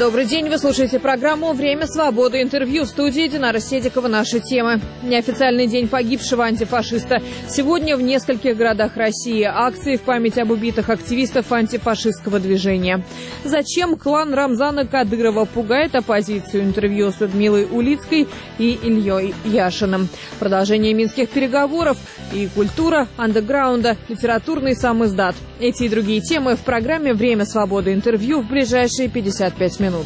Добрый день, вы слушаете программу «Время свободы». Интервью в студии Динара Седикова. Наши темы. Неофициальный день погибшего антифашиста. Сегодня в нескольких городах России акции в память об убитых активистов антифашистского движения. Зачем клан Рамзана Кадырова пугает оппозицию? Интервью с Людмилой Улицкой и Ильей Яшиным. Продолжение минских переговоров и культура андеграунда, литературный самиздат. Эти и другие темы в программе «Время свободы». Интервью в ближайшие 55 минут.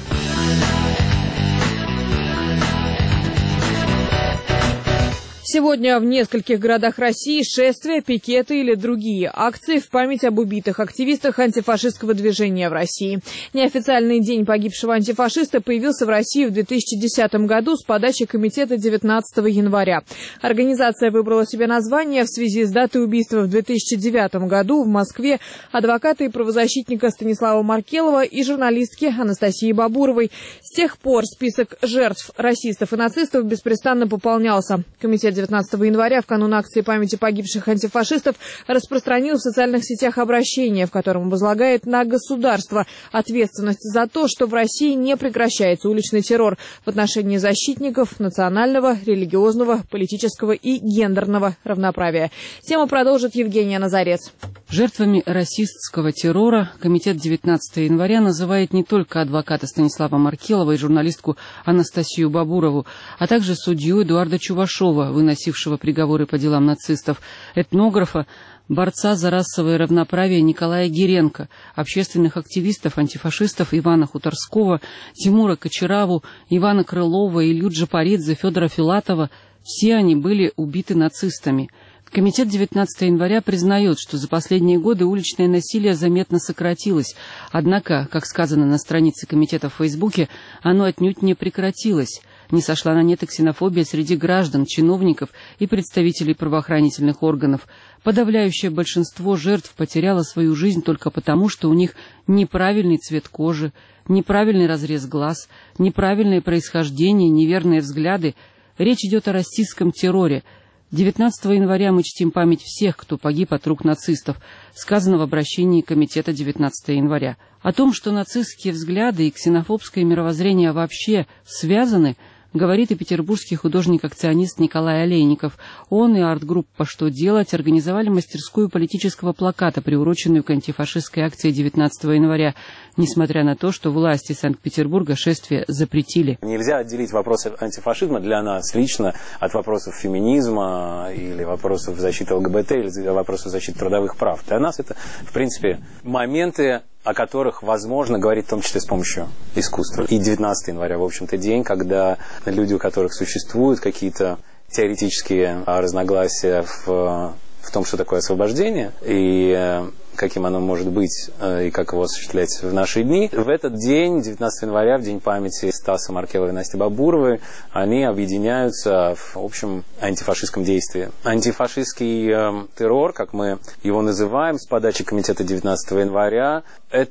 Сегодня в нескольких городах России шествия, пикеты или другие акции в память об убитых активистах антифашистского движения в России. Неофициальный день погибшего антифашиста появился в России в 2010 году с подачи комитета 19 января. Организация выбрала себе название в связи с датой убийства в 2009 году в Москве адвоката и правозащитника Станислава Маркелова и журналистки Анастасии Бабуровой. С тех пор список жертв расистов и нацистов беспрестанно пополнялся. Комитет 19 января в канун акции памяти погибших антифашистов распространил в социальных сетях обращение, в котором возлагает на государство ответственность за то, что в России не прекращается уличный террор в отношении защитников национального, религиозного, политического и гендерного равноправия. Тему продолжит Евгения Назарец. Жертвами расистского террора комитет 19 января называет не только адвоката Станислава Маркелова и журналистку Анастасию Бабурову, а также судью Эдуарда Чувашова, выносившего приговоры по делам нацистов, этнографа, борца за расовое равноправие Николая Гиренко, общественных активистов, антифашистов Ивана Хуторского, Тимура Кочараву, Ивана Крылова, Илью Джапаридзе, Федора Филатова. Все они были убиты нацистами. Комитет 19 января признает, что за последние годы уличное насилие заметно сократилось. Однако, как сказано на странице комитета в Фейсбуке, оно отнюдь не прекратилось. Не сошла на нет и ксенофобия среди граждан, чиновников и представителей правоохранительных органов. Подавляющее большинство жертв потеряло свою жизнь только потому, что у них неправильный цвет кожи, неправильный разрез глаз, неправильное происхождение, неверные взгляды. Речь идет о расистском терроре. 19 января мы чтим память всех, кто погиб от рук нацистов, сказано в обращении комитета 19 января. О том, что нацистские взгляды и ксенофобское мировоззрение вообще связаны, говорит и петербургский художник-акционист Николай Олейников. Он и арт-группа «Что делать» организовали мастерскую политического плаката, приуроченную к антифашистской акции 19 января, несмотря на то, что власти Санкт-Петербурга шествие запретили. Нельзя отделить вопросы антифашизма для нас лично от вопросов феминизма или вопросов защиты ЛГБТ или вопросов защиты трудовых прав. Для нас это, в принципе, моменты, о которых возможно говорить в том числе с помощью искусства. И 19 января, в общем-то, день, когда люди, у которых существуют какие-то теоретические разногласия в том, что такое освобождение, и каким оно может быть, и как его осуществлять в наши дни. В этот день, 19 января, в день памяти Стаса Маркелова и Насти Бабуровой, они объединяются в общем антифашистском действии. Антифашистский террор, как мы его называем, с подачи комитета 19 января,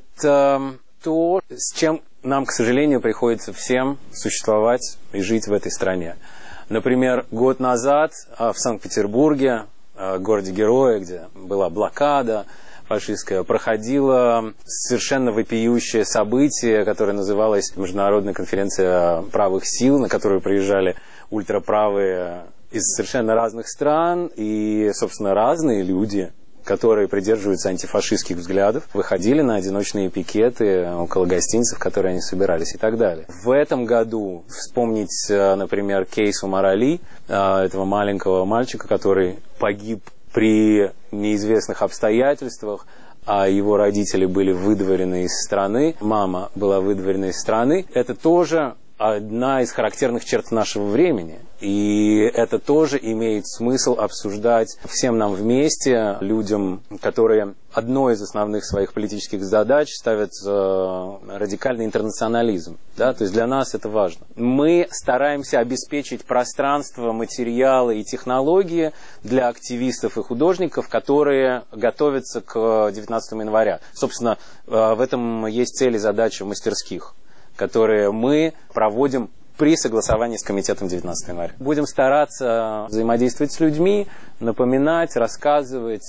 это то, с чем нам, к сожалению, приходится всем существовать и жить в этой стране. Например, год назад в Санкт-Петербурге, городе-герое, где была блокада фашистская, проходило совершенно вопиющее событие, которое называлось Международная конференция правых сил, на которую приезжали ультраправые из совершенно разных стран и, собственно, разные люди, которые придерживаются антифашистских взглядов, выходили на одиночные пикеты около гостиниц, в которые они собирались и так далее. В этом году вспомнить, например, кейс Умара Али, этого маленького мальчика, который погиб при неизвестных обстоятельствах, а его родители были выдворены из страны, мама была выдворена из страны. Это тоже одна из характерных черт нашего времени. И это тоже имеет смысл обсуждать всем нам вместе, людям, которые одной из основных своих политических задач ставят радикальный интернационализм. Да? То есть для нас это важно. Мы стараемся обеспечить пространство, материалы и технологии для активистов и художников, которые готовятся к 19 января. Собственно, в этом есть цель и задача мастерских, которые мы проводим при согласовании с комитетом 19 января. Будем стараться взаимодействовать с людьми, напоминать, рассказывать,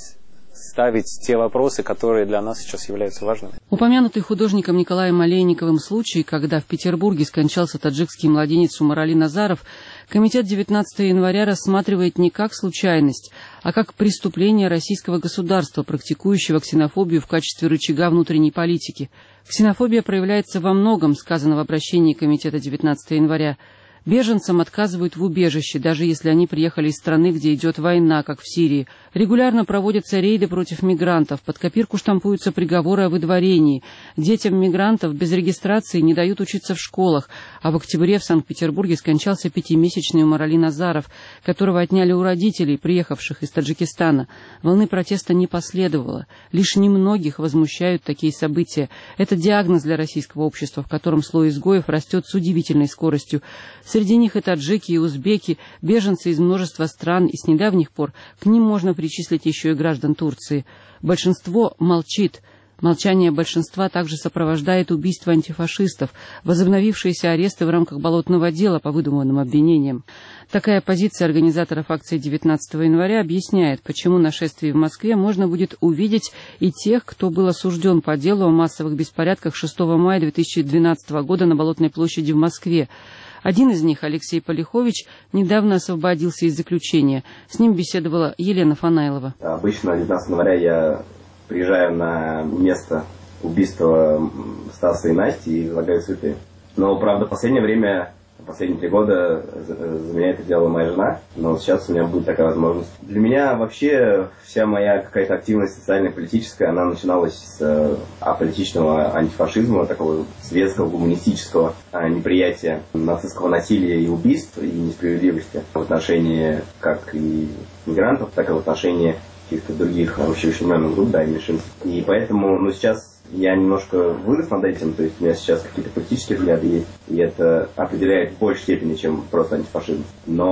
ставить те вопросы, которые для нас сейчас являются важными. Упомянутый художником Николаем Олейниковым случай, когда в Петербурге скончался таджикский младенец Умарали Назаров, комитет 19 января рассматривает не как случайность, а как преступление российского государства, практикующего ксенофобию в качестве рычага внутренней политики. Ксенофобия проявляется во многом, сказано в обращении комитета 19 января. Беженцам отказывают в убежище, даже если они приехали из страны, где идет война, как в Сирии. Регулярно проводятся рейды против мигрантов, под копирку штампуются приговоры о выдворении. Детям мигрантов без регистрации не дают учиться в школах. А в октябре в Санкт-Петербурге скончался 5-месячный Умарали Назаров, которого отняли у родителей, приехавших из Таджикистана. Волны протеста не последовало. Лишь немногих возмущают такие события. Это диагноз для российского общества, в котором слой изгоев растет с удивительной скоростью. Среди них и таджики, и узбеки, беженцы из множества стран, и с недавних пор к ним можно причислить еще и граждан Турции. Большинство молчит. Молчание большинства также сопровождает убийство антифашистов, возобновившиеся аресты в рамках болотного дела по выдуманным обвинениям. Такая позиция организаторов акции 19 января объясняет, почему на шествии в Москве можно будет увидеть и тех, кто был осужден по делу о массовых беспорядках 6 мая 2012 года на Болотной площади в Москве. Один из них, Алексей Полихович, недавно освободился из заключения. С ним беседовала Елена Фанайлова. Обычно 19 января я приезжаю на место убийства Стаса и Насти и возлагаю цветы. Но, правда, в последнее время, последние 3 года за меня это делала моя жена, но сейчас у меня будет такая возможность. Для меня вообще вся моя какая-то активность социальная, политическая, она начиналась с аполитичного антифашизма, такого светского, гуманистического неприятия нацистского насилия и убийств, и несправедливости в отношении как и мигрантов, так и в отношении каких-то других общеущемленных групп, да, и меньшинств. И поэтому, сейчас я немножко вырос над этим, то есть у меня сейчас какие-то политические взгляды есть, и это определяет в большей степени, чем просто антифашизм.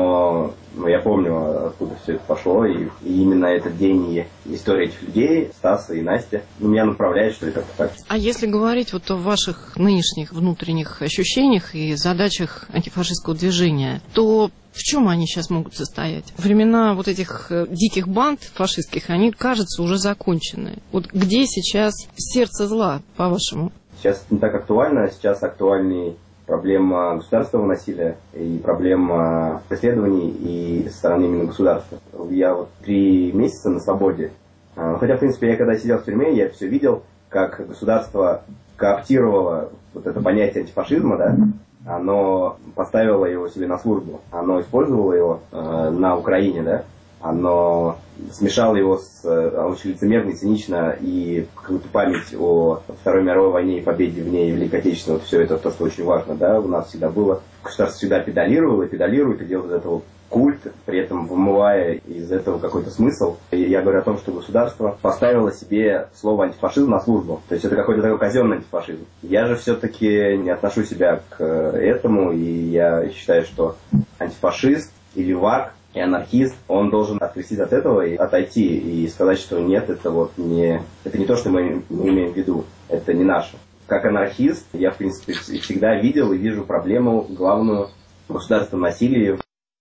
Но я помню, откуда все это пошло, и именно этот день и история этих людей, Стаса и Насти, меня направляет, что это так. А если говорить вот о ваших нынешних внутренних ощущениях и задачах антифашистского движения, то в чем они сейчас могут состоять? Времена вот этих диких банд фашистских, они, кажется, уже закончены. Вот где сейчас сердце зла, по-вашему? Сейчас не так актуально, сейчас актуальней проблема государственного насилия и проблема преследований и со стороны именно государства. Я 3 месяца на свободе. Хотя, в принципе, я когда сидел в тюрьме, я все видел, как государство кооптировало вот это понятие антифашизма, да, оно поставило его себе на службу, оно использовало его на Украине, да, оно смешало его с очень лицемерно, цинично, и какую-то память о Второй мировой войне и победе в ней Великой Отечественной, вот все это то, что очень важно, да, у нас всегда было. Государство всегда педалировало и педалирует, и делает из этого культ, при этом вымывая из этого какой-то смысл. И я говорю о том, что государство поставило себе слово антифашизм на службу. То есть это какой-то такой казенный антифашизм. Я же все-таки не отношу себя к этому, и я считаю, что антифашист или враг и анархист, он должен откреститься от этого и отойти, и сказать, что нет, это не то, что мы имеем в виду, это не наше. Как анархист, я, в принципе, всегда видел и вижу проблему главную в государственном насилии,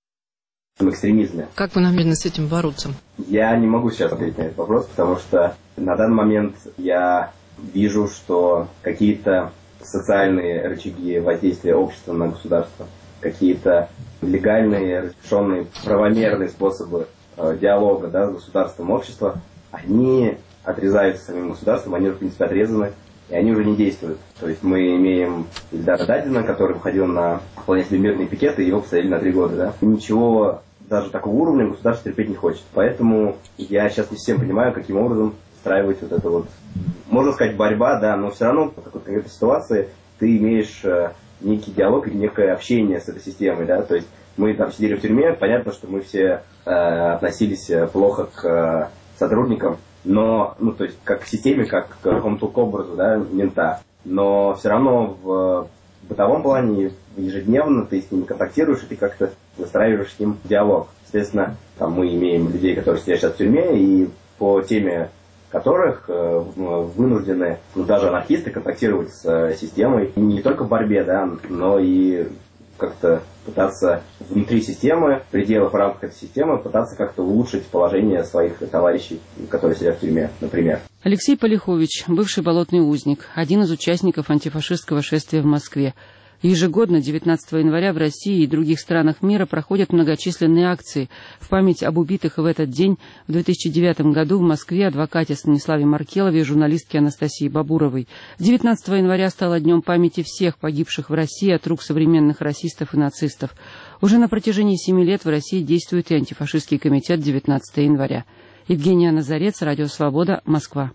в экстремизме. Как вы намерены с этим бороться? Я не могу сейчас ответить на этот вопрос, потому что на данный момент я вижу, что какие-то социальные рычаги воздействия общества на государство, какие-то легальные, разрешенные, правомерные способы диалога, да, с государством общества, они отрезаются самим государством, они уже, в принципе, отрезаны, и они уже не действуют. То есть мы имеем Ильдара Дадина, который выходил на вполне себе мирные пикеты, и его посадили на 3 года. Да? Ничего даже такого уровня государство терпеть не хочет. Поэтому я сейчас не совсем понимаю, каким образом встраивать вот это вот, можно сказать, борьба, да, но все равно в какой-то ситуации ты имеешь некий диалог и некое общение с этой системой, да, то есть мы там сидели в тюрьме, понятно, что мы все относились плохо к сотрудникам, но, то есть как к системе, как к какому-то образу, да, мента, но все равно в бытовом плане ежедневно ты с ними контактируешь, и ты как-то выстраиваешь с ним диалог. Естественно, там мы имеем людей, которые сидят сейчас в тюрьме, и по теме которых вынуждены, даже анархисты, контактировать с системой не только в борьбе, да, но и как-то пытаться внутри системы, в пределах и рамках этой системы, пытаться как-то улучшить положение своих товарищей, которые сидят в тюрьме, например. Алексей Полихович, бывший болотный узник, один из участников антифашистского шествия в Москве. Ежегодно 19 января в России и других странах мира проходят многочисленные акции в память об убитых в этот день в 2009 году в Москве адвокате Станиславе Маркелове и журналистке Анастасии Бабуровой. 19 января стало днем памяти всех погибших в России от рук современных расистов и нацистов. Уже на протяжении 7 лет в России действует и антифашистский комитет 19 января. Евгения Назарец, Радио Свобода, Москва.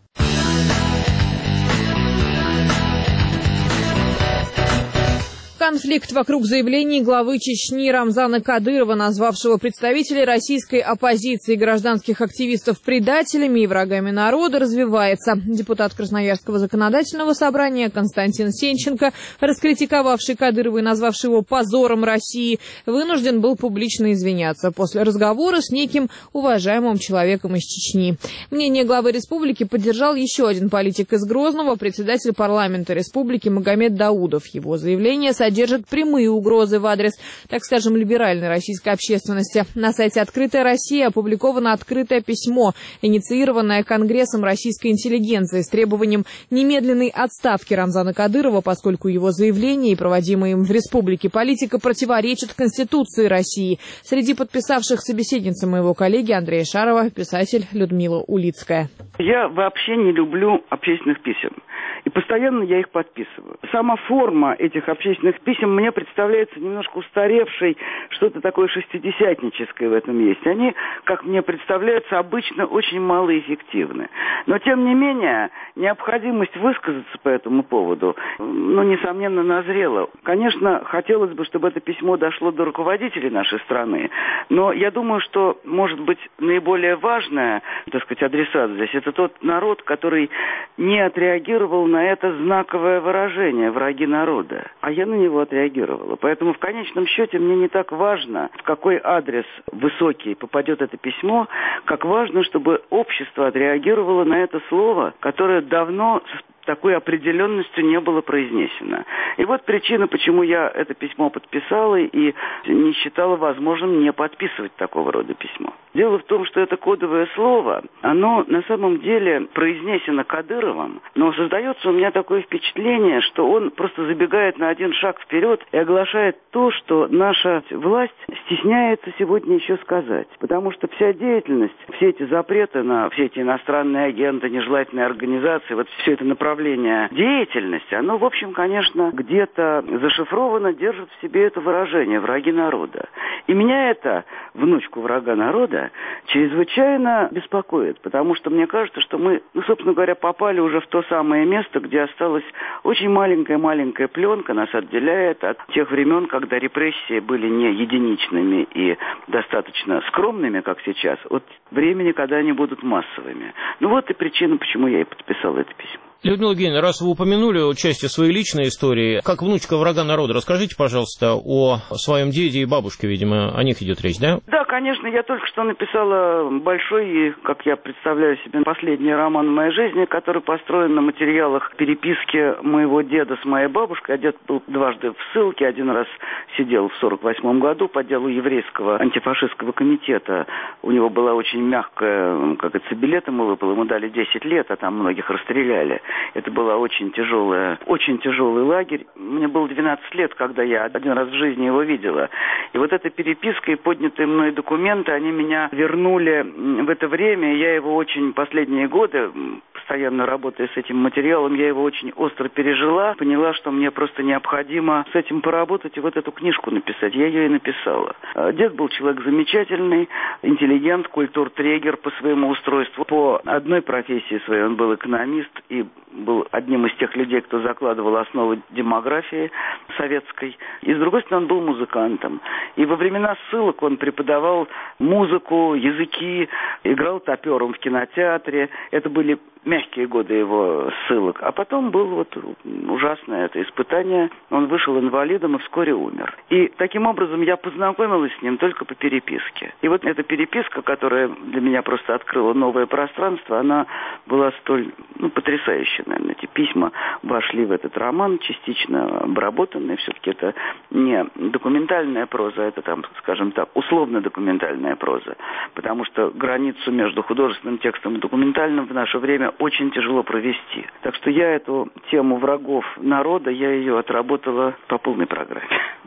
Конфликт вокруг заявлений главы Чечни Рамзана Кадырова, назвавшего представителей российской оппозиции и гражданских активистов предателями и врагами народа, развивается. Депутат Красноярского законодательного собрания Константин Сенченко, раскритиковавший Кадырова и назвавший его позором России, вынужден был публично извиняться после разговора с неким уважаемым человеком из Чечни. Мнение главы республики поддержал еще один политик из Грозного, председатель парламента республики Магомед Даудов. Его заявление содержит прямые угрозы в адрес, так скажем, либеральной российской общественности. На сайте «Открытая Россия» опубликовано открытое письмо, инициированное Конгрессом российской интеллигенции с требованием немедленной отставки Рамзана Кадырова, поскольку его заявление и проводимая им в республике политика противоречат Конституции России. Среди подписавших собеседницы моего коллеги Андрея Шарова писатель Людмила Улицкая. Я вообще не люблю общественных писем. И постоянно я их подписываю. Сама форма этих общественных писем мне представляется немножко устаревшей, что-то такое шестидесятническое в этом есть. Они, как мне представляются, обычно очень малоэффективны. Но, тем не менее, необходимость высказаться по этому поводу, несомненно, назрела. Конечно, хотелось бы, чтобы это письмо дошло до руководителей нашей страны, но я думаю, что, может быть, наиболее важное, адресат здесь, это тот народ, который не отреагировал на это знаковое выражение «враги народа». А я на него отреагировала. Поэтому в конечном счете мне не так важно, в какой адрес высокий попадет это письмо, как важно, чтобы общество отреагировало на это слово, которое давно с такой определенностью не было произнесено. И вот причина, почему я это письмо подписала и не считала возможным не подписывать такого рода письмо. Дело в том, что это кодовое слово, оно на самом деле произнесено Кадыровым, но создается у меня такое впечатление, что он просто забегает на один шаг вперед и оглашает то, что наша власть стесняется сегодня еще сказать. Потому что вся деятельность, все эти запреты на все эти иностранные агенты, нежелательные организации, вот все это направление деятельности, оно, в общем, конечно, где-то зашифровано, держит в себе это выражение «враги народа». И меня это, внучку врага народа, чрезвычайно беспокоит, потому что мне кажется, что мы, собственно говоря, попали уже в то самое место, где осталась очень маленькая пленка, нас отделяет от тех времен, когда репрессии были не единичными и достаточно скромными, как сейчас, от времени, когда они будут массовыми. Вот и причина, почему я и подписал это письмо. Людмила Евгеньевна, раз вы упомянули части своей личной истории, как внучка врага народа, расскажите, пожалуйста, о своем деде и бабушке, видимо, о них идет речь, да? Да, конечно, я только что написала большой и, как я представляю себе, последний роман в моей жизни, который построен на материалах переписки моего деда с моей бабушкой. А дед был дважды в ссылке, один раз сидел в 1948 году по делу еврейского антифашистского комитета. У него была очень мягкая, билет ему выпал, ему дали 10 лет, а там многих расстреляли. Это был очень тяжелый лагерь. Мне было 12 лет, когда я один раз в жизни его видела. И вот эта переписка и поднятые мной документы, они меня вернули в это время. Я его очень последние годы, постоянно работая с этим материалом, я его очень остро пережила. Поняла, что мне просто необходимо с этим поработать и вот эту книжку написать. Я ее и написала. Дед был человек замечательный, интеллигент, культуртрегер по своему устройству. По одной профессии своей он был экономист и был одним из тех людей, кто закладывал основы демографии советской. И, с другой стороны, он был музыкантом. И во времена ссылок он преподавал музыку, языки, играл топером в кинотеатре. Это были мягкие годы его ссылок. А потом было ужасное это испытание. Он вышел инвалидом и вскоре умер. И таким образом я познакомилась с ним только по переписке. И вот эта переписка, которая для меня просто открыла новое пространство, она была столь потрясающая, наверное, теперь. письма вошли в этот роман, частично обработанные. Все-таки это не документальная проза, это там, скажем так, условно-документальная проза. Потому что границу между художественным текстом и документальным в наше время очень тяжело провести. Так что я эту тему врагов народа, я ее отработала по полной программе.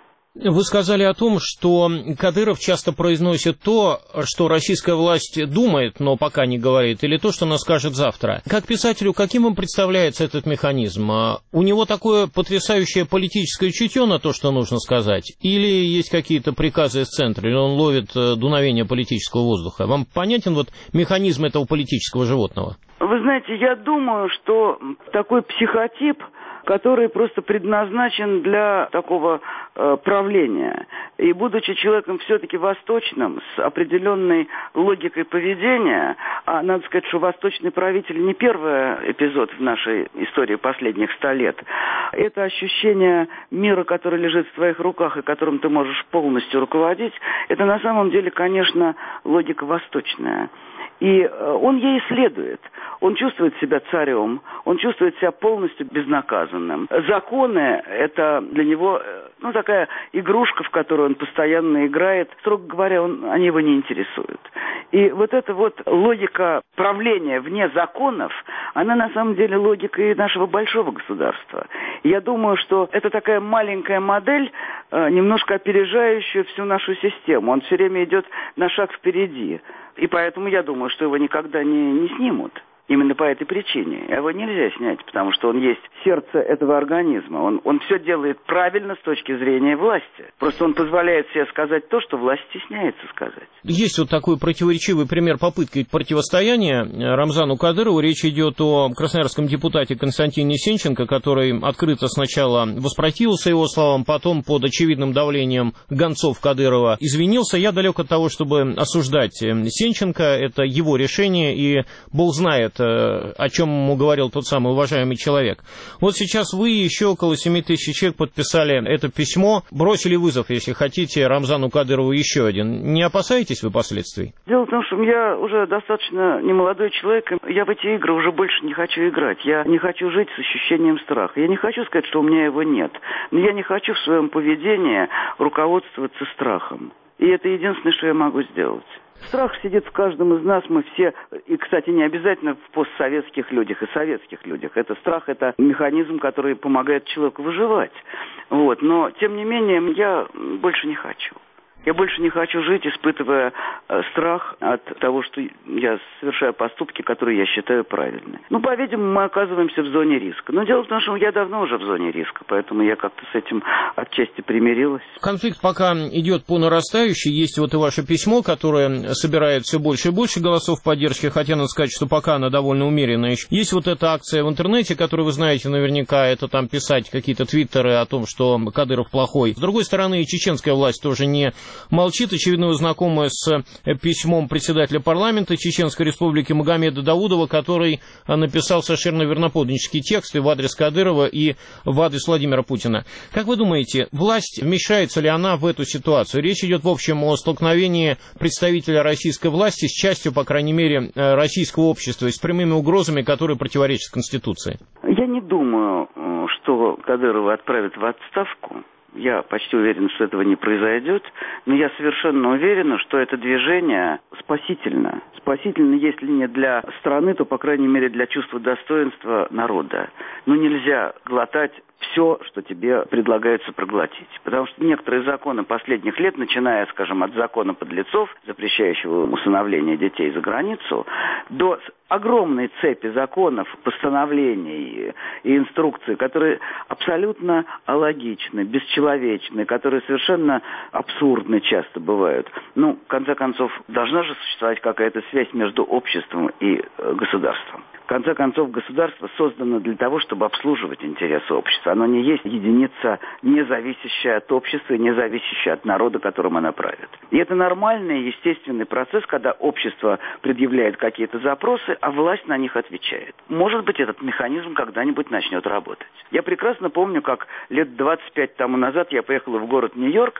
Вы сказали о том, что Кадыров часто произносит то, что российская власть думает, но пока не говорит, или то, что она скажет завтра. Как писателю, каким вам представляется этот механизм? У него такое потрясающее политическое чутье на то, что нужно сказать? Или есть какие-то приказы из центра, или он ловит дуновение политического воздуха? Вам понятен вот механизм этого политического животного? Вы знаете, я думаю, что такой психотип, который просто предназначен для такого правления. И будучи человеком все-таки восточным, с определенной логикой поведения, а надо сказать, что восточный правитель не первый эпизод в нашей истории последних 100 лет, это ощущение мира, который лежит в твоих руках и которым ты можешь полностью руководить, это на самом деле, конечно, логика восточная. И он ей следует. Он чувствует себя царем, он чувствует себя полностью безнаказанным. Законы – это для него такая игрушка, в которую он постоянно играет. Строго говоря, они его не интересуют. И вот эта вот логика правления вне законов, она на самом деле логика и нашего большого государства. И я думаю, что это такая маленькая модель, немножко опережающая всю нашу систему. Он все время идет на шаг впереди. И поэтому я думаю, что его никогда не снимут. Именно по этой причине. Его нельзя снять, потому что он есть сердце этого организма. Он все делает правильно с точки зрения власти. Просто он позволяет себе сказать то, что власть стесняется сказать. Есть вот такой противоречивый пример попытки противостояния Рамзану Кадырову. Речь идет о красноярском депутате Константине Сенченко, который открыто сначала воспротивился его словам, потом под очевидным давлением гонцов Кадырова извинился. Я далек от того, чтобы осуждать Сенченко. Это его решение, и Бог знает, о чем ему говорил тот самый уважаемый человек. Вот сейчас вы и еще около 7 тысяч человек подписали это письмо, бросили вызов, если хотите, Рамзану Кадырову еще один. Не опасаетесь вы последствий? Дело в том, что я уже достаточно немолодой человек, я в эти игры уже больше не хочу играть. Я не хочу жить с ощущением страха. Я не хочу сказать, что у меня его нет, но я не хочу в своем поведении руководствоваться страхом. И это единственное, что я могу сделать. Страх сидит в каждом из нас, мы все, и, кстати, не обязательно в постсоветских людях и советских людях. Это страх, это механизм, который помогает человеку выживать. Вот. Но, тем не менее, я больше не хочу. Я больше не хочу жить, испытывая страх от того, что я совершаю поступки, которые я считаю правильными. По-видимому, мы оказываемся в зоне риска. Но дело в том, что я давно уже в зоне риска, поэтому я как-то с этим отчасти примирилась. Конфликт пока идет по нарастающей. Есть вот и ваше письмо, которое собирает все больше и больше голосов поддержки, хотя надо сказать, что пока она довольно умеренная. Есть вот эта акция в интернете, которую вы знаете наверняка, это там писать какие-то твиттеры о том, что Кадыров плохой. С другой стороны, и чеченская власть тоже не молчит. Очевидно, вы знакомы с письмом председателя парламента Чеченской Республики Магомеда Даудова, который написал совершенно верноподданнический текст и в адрес Кадырова, и в адрес Владимира Путина. Как вы думаете, власть, вмешается ли она в эту ситуацию? Речь идет, в общем, о столкновении представителя российской власти с частью, по крайней мере, российского общества, и с прямыми угрозами, которые противоречат Конституции. Я не думаю, что Кадырова отправят в отставку. Я почти уверен, что этого не произойдет, но я совершенно уверена, что это движение спасительно. Спасительно, если не для страны, то, по крайней мере, для чувства достоинства народа. Но нельзя глотать все, что тебе предлагается проглотить. Потому что некоторые законы последних лет, начиная, скажем, от закона подлецов, запрещающего усыновление детей за границу, до огромной цепи законов, постановлений и инструкций, которые абсолютно алогичны, бесчеловечны, которые совершенно абсурдны часто бывают. В конце концов, должна же существовать какая-то связь между обществом и государством. В конце концов, государство создано для того, чтобы обслуживать интересы общества. Оно не есть единица, не зависящая от общества, не зависящая от народа, которым она правит. И это нормальный, естественный процесс, когда общество предъявляет какие-то запросы, а власть на них отвечает. Может быть, этот механизм когда-нибудь начнет работать. Я прекрасно помню, как лет 25 тому назад я поехала в город Нью-Йорк,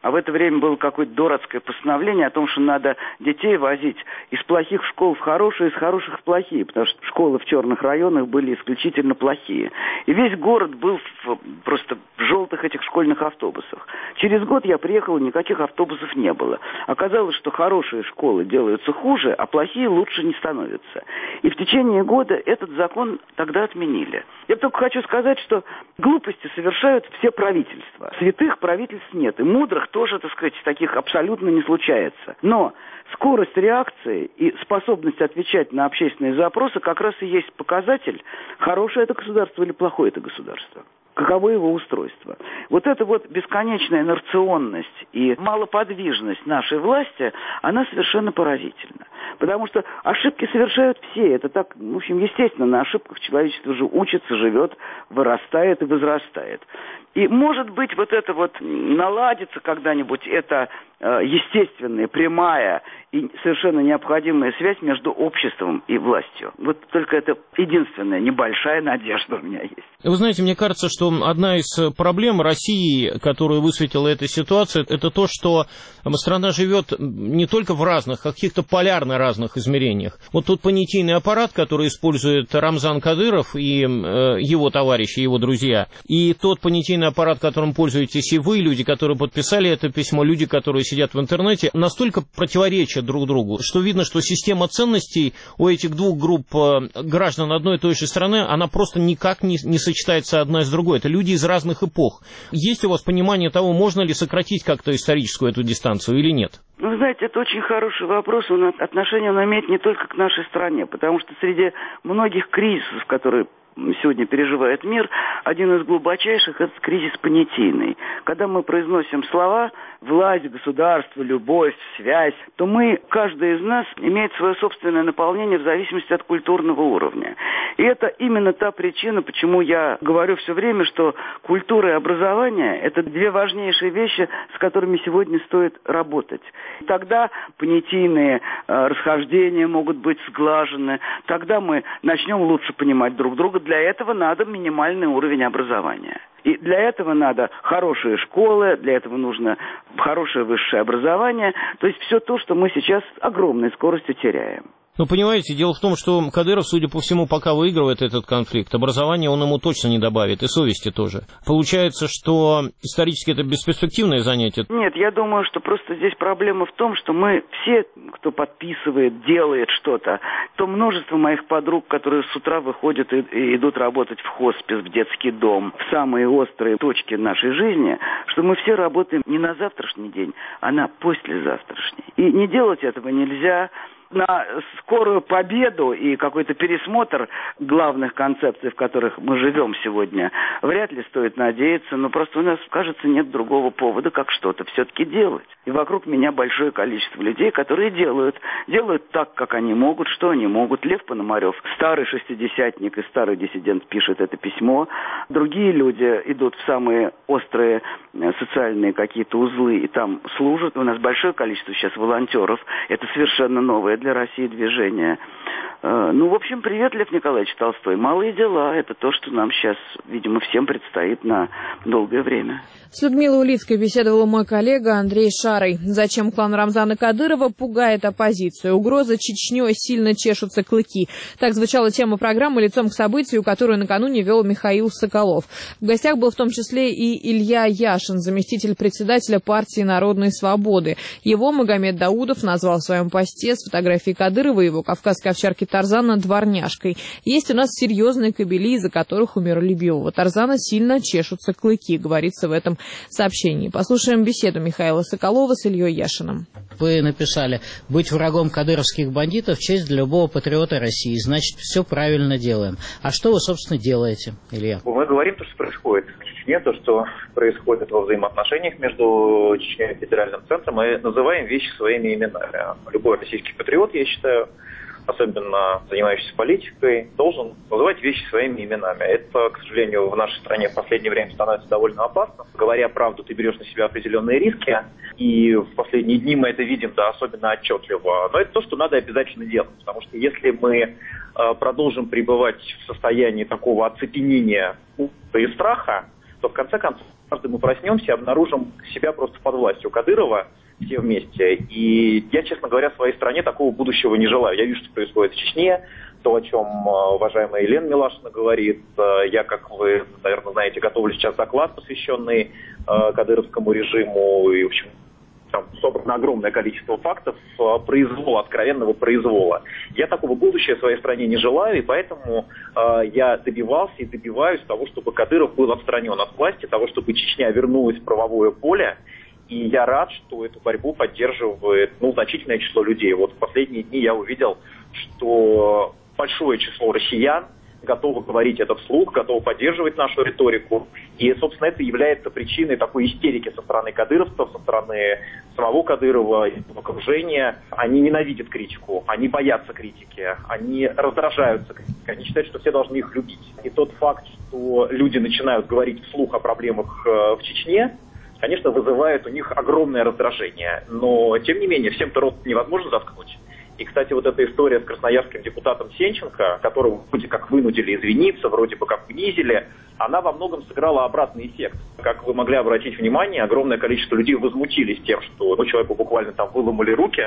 а в это время было какое-то дурацкое постановление о том, что надо детей возить из плохих школ в хорошие, из хороших в плохие, потому что школы в черных районах были исключительно плохие. И весь город был просто в желтых этих школьных автобусах. Через год я приехал, никаких автобусов не было. Оказалось, что хорошие школы делаются хуже, а плохие лучше не становятся. И в течение года этот закон тогда отменили. Я только хочу сказать, что глупости совершают все правительства. Святых правительств нет, и мудрых тоже, так сказать, таких абсолютно не случается. Но скорость реакции и способность отвечать на общественные запросы как раз и есть показатель, хорошее это государство или плохое это государство. Каково его устройство. Вот эта вот бесконечная инерционность и малоподвижность нашей власти, она совершенно поразительна. Потому что ошибки совершают все. Это так, в общем, естественно, на ошибках человечество же учится, живет, вырастает и возрастает. И, может быть, вот это вот наладится когда-нибудь, эта естественная, прямая и совершенно необходимая связь между обществом и властью. Вот только это единственная небольшая надежда у меня есть. Вы знаете, мне кажется, что одна из проблем России, которую высветила эта ситуация, это то, что страна живет не только в разных, а каких-то полярно разных измерениях. Вот тот понятийный аппарат, который использует Рамзан Кадыров и его товарищи, его друзья, и тот понятийный аппарат, которым пользуетесь и вы, люди, которые подписали это письмо, люди, которые сидят в интернете, настолько противоречат друг другу, что видно, что система ценностей у этих двух групп граждан одной и той же страны, она просто никак не сочетается одна с другой. Это люди из разных эпох. Есть у вас понимание того, можно ли сократить как-то историческую эту дистанцию или нет? Вы знаете, это очень хороший вопрос. Отношение он имеет не только к нашей стране, потому что среди многих кризисов, которые сегодня переживает мир, один из глубочайших – это кризис понятийный. Когда мы произносим слова «власть», «государство», «любовь», «связь», то каждый из нас имеет свое собственное наполнение в зависимости от культурного уровня. И это именно та причина, почему я говорю все время, что культура и образование – это две важнейшие вещи, с которыми сегодня стоит работать. Тогда понятийные расхождения могут быть сглажены, тогда мы начнем лучше понимать друг друга. Для этого надо минимальный уровень образования. И для этого надо хорошие школы, для этого нужно хорошее высшее образование. То есть все то, что мы сейчас с огромной скоростью теряем. Ну, понимаете, дело в том, что Кадыров, судя по всему, пока выигрывает этот конфликт. Образование он ему точно не добавит, и совести тоже. Получается, что исторически это бесперспективное занятие? Нет, я думаю, что просто здесь проблема в том, что мы все, кто подписывает, делает что-то, то множество моих подруг, которые с утра выходят и идут работать в хоспис, в детский дом, в самые острые точки нашей жизни, что мы все работаем не на завтрашний день, а на послезавтрашний. И не делать этого нельзя. На скорую победу и какой-то пересмотр главных концепций, в которых мы живем сегодня, вряд ли стоит надеяться, но просто у нас, кажется, нет другого повода, как что-то все-таки делать. И вокруг меня большое количество людей, которые делают так, как они могут, что они могут. Лев Пономарев, старый шестидесятник и старый диссидент, пишет это письмо. Другие люди идут в самые острые социальные какие-то узлы и там служат. У нас большое количество сейчас волонтеров. Это совершенно новое для России движение. Ну, в общем, привет, Лев Николаевич Толстой. Малые дела – это то, что нам сейчас, видимо, всем предстоит на долгое время. С Людмилой Улицкой беседовал мой коллега Андрей Шарый. Зачем клан Рамзана Кадырова пугает оппозицию? Угроза Чечнёй, сильно чешутся клыки. Так звучала тема программы «Лицом к событию», которую накануне вел Михаил Соколов. В гостях был в том числе и Илья Яшин, заместитель председателя партии «Народной свободы». Его Магомед Даудов назвал в своем посте с фотографией Кадырова и его кавказской овчарки Тарзана дворняжкой. Есть у нас серьезные кобели, из-за которых у миролюбивого Тарзана сильно чешутся клыки, говорится в этом сообщении. Послушаем беседу Михаила Соколова с Ильей Яшиным. Вы написали: «Быть врагом кадыровских бандитов – честь для любого патриота России. Значит, все правильно делаем». А что вы, собственно, делаете, Илья? Мы говорим то, что происходит в Чечне, то, что происходит во взаимоотношениях между Чечней и федеральным центром, и называем вещи своими именами. Любой российский патриот, я считаю, особенно занимающийся политикой, должен называть вещи своими именами. Это, к сожалению, в нашей стране в последнее время становится довольно опасно. Говоря правду, ты берешь на себя определенные риски, и в последние дни мы это видим, да, особенно отчетливо. Но это то, что надо обязательно делать, потому что если мы продолжим пребывать в состоянии такого оцепенения и страха, то в конце концов однажды мы проснемся и обнаружим себя просто под властью Кадырова все вместе. И я, честно говоря, своей стране такого будущего не желаю. Я вижу, что происходит в Чечне, то, о чем уважаемая Елена Милашина говорит. Я, как вы, наверное, знаете, готовлю сейчас доклад, посвященный кадыровскому режиму. И, в общем, там собрано огромное количество фактов произвола, откровенного произвола. Я такого будущего своей стране не желаю, и поэтому я добивался и добиваюсь того, чтобы Кадыров был отстранен от власти, того, чтобы Чечня вернулась в правовое поле. И я рад, что эту борьбу поддерживает значительное число людей. Вот в последние дни я увидел, что большое число россиян готовы говорить это вслух, готовы поддерживать нашу риторику. И, собственно, это является причиной такой истерики со стороны кадыровцев, со стороны самого Кадырова, его окружения. Они ненавидят критику, они боятся критики, они раздражаются критикой, они считают, что все должны их любить. И тот факт, что люди начинают говорить вслух о проблемах в Чечне, конечно, вызывает у них огромное раздражение. Но, тем не менее, всем-то рот невозможно заткнуть. И, кстати, вот эта история с красноярским депутатом Сенченко, которого вроде как вынудили извиниться, вроде бы как унизили, она во многом сыграла обратный эффект. Как вы могли обратить внимание, огромное количество людей возмутились тем, что человеку буквально там выломали руки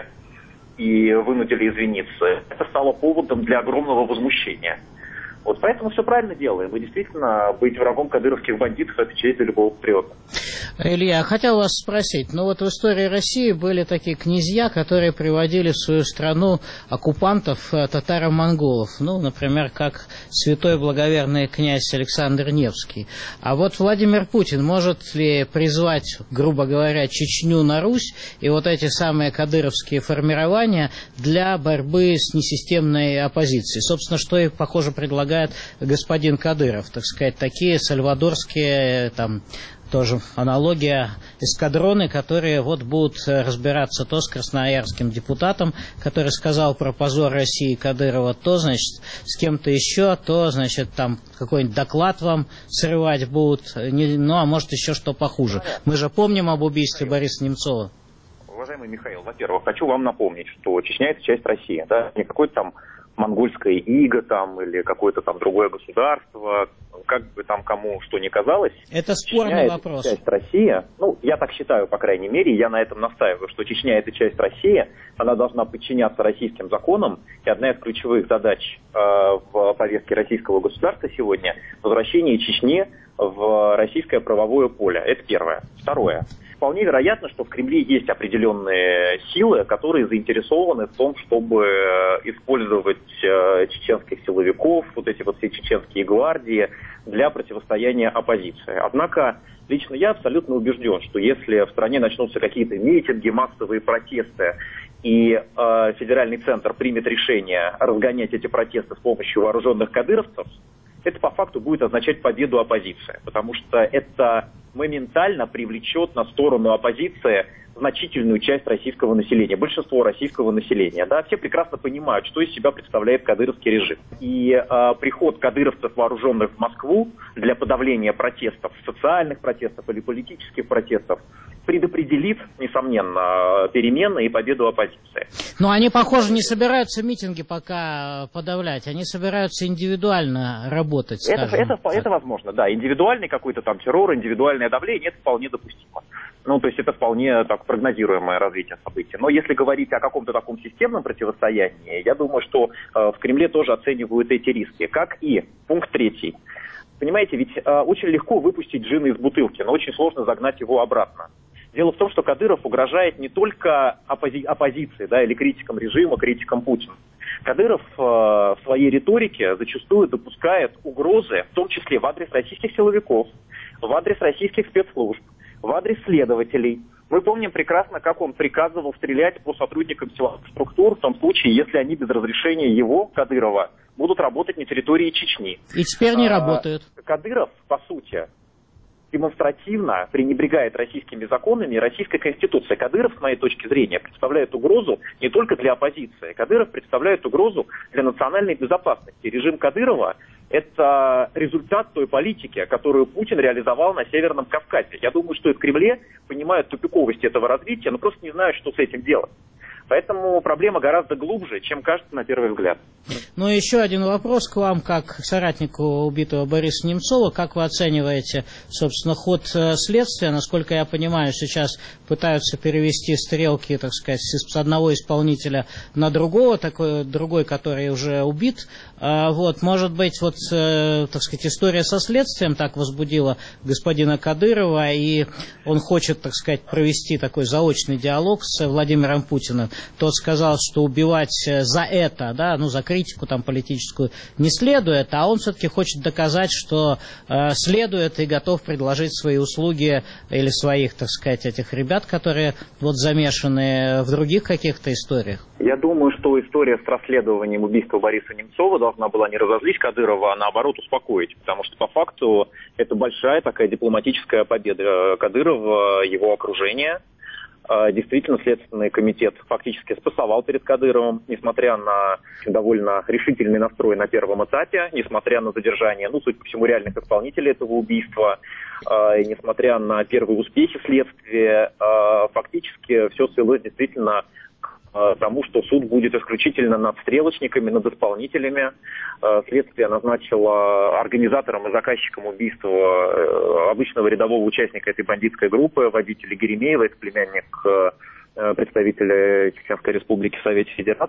и вынудили извиниться. Это стало поводом для огромного возмущения. Вот поэтому все правильно делаем. И действительно, быть врагом кадыровских бандитов – это честь для любого патриота. Илья, хотел вас спросить, вот в истории России были такие князья, которые приводили в свою страну оккупантов татаро-монголов, например, как святой благоверный князь Александр Невский. А вот Владимир Путин может ли призвать, грубо говоря, Чечню на Русь и вот эти самые кадыровские формирования для борьбы с несистемной оппозицией? Собственно, что и, похоже, предлагает господин Кадыров, так сказать, такие сальвадорские, тоже аналогия, эскадроны, которые будут разбираться то с красноярским депутатом, который сказал про позор России Кадырова, то, с кем-то еще, то, какой-нибудь доклад вам срывать будут, а может еще что похуже. Мы же помним об убийстве Бориса Немцова. Уважаемый Михаил, во-первых, хочу вам напомнить, что Чечня – это часть России, да, не какой-то там монгольская ига или какое-то там другое государство, как бы там кому что ни казалось. Это спорный Чечня вопрос. Это часть России. Я так считаю, по крайней мере, я на этом настаиваю, что Чечня это часть России, она должна подчиняться российским законам, и одна из ключевых задач в повестке российского государства сегодня – возвращение Чечни в российское правовое поле. Это первое. Второе. Вполне вероятно, что в Кремле есть определенные силы, которые заинтересованы в том, чтобы использовать чеченских силовиков, эти все чеченские гвардии для противостояния оппозиции. Однако лично я абсолютно убежден, что если в стране начнутся какие-то митинги, массовые протесты, и федеральный центр примет решение разгонять эти протесты с помощью вооруженных кадыровцев, это по факту будет означать победу оппозиции, потому что это моментально привлечет на сторону оппозиции значительную часть российского населения, большинство российского населения. Да, все прекрасно понимают, что из себя представляет кадыровский режим. И приход кадыровцев, вооруженных в Москву для подавления протестов, социальных протестов или политических протестов, предопределит, несомненно, перемены и победу оппозиции. Но они, похоже, не собираются митинги пока подавлять, они собираются индивидуально работать. Это возможно, да. Индивидуальный какой-то там террор, индивидуальное давление, это вполне допустимо. То есть это вполне так прогнозируемое развитие событий. Но если говорить о каком-то таком системном противостоянии, я думаю, что в Кремле тоже оценивают эти риски. Как и пункт 3. Понимаете, ведь очень легко выпустить джина из бутылки, но очень сложно загнать его обратно. Дело в том, что Кадыров угрожает не только оппозиции, или критикам режима, критикам Путина. Кадыров в своей риторике зачастую допускает угрозы, в том числе в адрес российских силовиков, в адрес российских спецслужб, в адрес следователей. Мы помним прекрасно, как он приказывал стрелять по сотрудникам силовых структур в том случае, если они без разрешения его, Кадырова, будут работать на территории Чечни. И теперь не работают. Кадыров, по сути, демонстративно пренебрегает российскими законами и российской конституцией. Кадыров, с моей точки зрения, представляет угрозу не только для оппозиции. Кадыров представляет угрозу для национальной безопасности. Режим Кадырова – это результат той политики, которую Путин реализовал на Северном Кавказе. Я думаю, что и в Кремле понимают тупиковость этого развития, но просто не знают, что с этим делать. Поэтому проблема гораздо глубже, чем кажется на первый взгляд. Ну, еще один вопрос к вам, как соратнику убитого Бориса Немцова. Как вы оцениваете, собственно, ход следствия? Насколько я понимаю, сейчас пытаются перевести стрелки, так сказать, с одного исполнителя на другого, другой, который уже убит. Вот, может быть, вот, так сказать, история со следствием так возбудила господина Кадырова, и он хочет, так сказать, провести такой заочный диалог с Владимиром Путиным. Тот сказал, что убивать за это, да, ну, за критику там политическую не следует, а он все-таки хочет доказать, что следует, и готов предложить свои услуги или своих, так сказать, этих ребят, которые вот замешаны в других каких-то историях. Я думаю, что история с расследованием убийства Бориса Немцова должна была не разозлить Кадырова, а наоборот успокоить, потому что по факту это большая такая дипломатическая победа Кадырова, его окружения. Действительно, Следственный комитет фактически спасовал перед Кадыровым, несмотря на довольно решительный настрой на первом этапе, несмотря на задержание, ну, судя по всему, реальных исполнителей этого убийства, и несмотря на первые успехи следствия, фактически все свелось действительно к тому, что суд будет исключительно над стрелочниками, над исполнителями. Следствие назначило организатором и заказчиком убийства обычного рядового участника этой бандитской группы, водителя Геремеева, это племянник представителя Чеченской Республики в Совете Федерации.